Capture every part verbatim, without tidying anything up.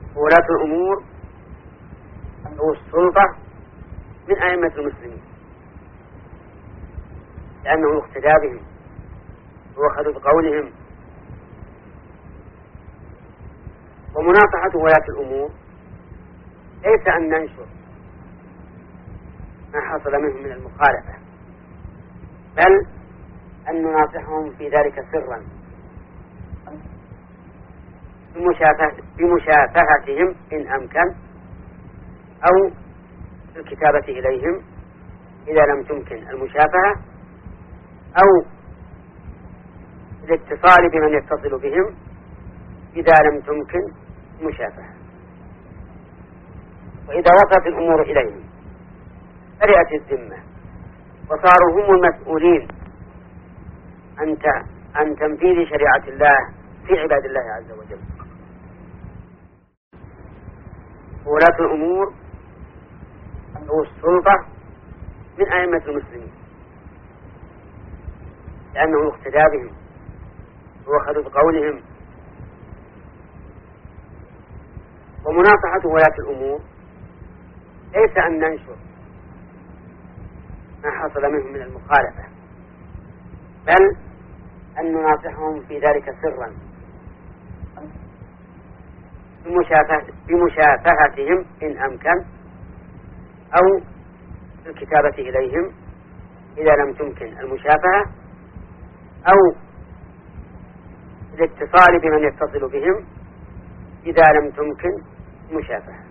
ولاة الأمور أو السلطة من أئمة المسلمين، لأنه اقتدى بهم وأخذوا بقولهم. ومناصحة ولاة الأمور ليس أن ننشر ما حصل منهم من المخالفة، بل أن نناصحهم في ذلك سرا بمشافهتهم إن أمكن، أو الكتابة إليهم إذا لم تمكن المشافهة، أو الاتصال بمن يتصل بهم إذا لم تمكن المشافهة. وإذا وصلت الأمور إليهم برئت الذمة وصاروا هم المسؤولين عن تنفيذ شريعة الله في عباد الله عز وجل. ولاة الأمور أو السلطة من أئمة المسلمين، لأنه اقتدى بهم وأخذوا بقولهم. ومناصحة ولاة الأمور ليس أن ننشر ما حصل منهم من المخالفة، بل أن نناصحهم في ذلك سرا بمشافهتهم إن أمكن، أو الكتابة إليهم إذا لم تمكن المشافهة، أو الاتصال بمن يتصل بهم إذا لم تمكن المشافهة.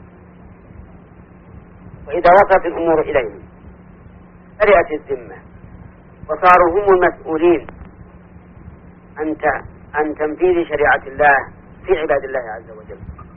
وإذا وصلت الأمور إليهم برئت الذمة وصاروا هم المسؤولين عن تنفيذ شريعة الله في عباد الله عز وجل.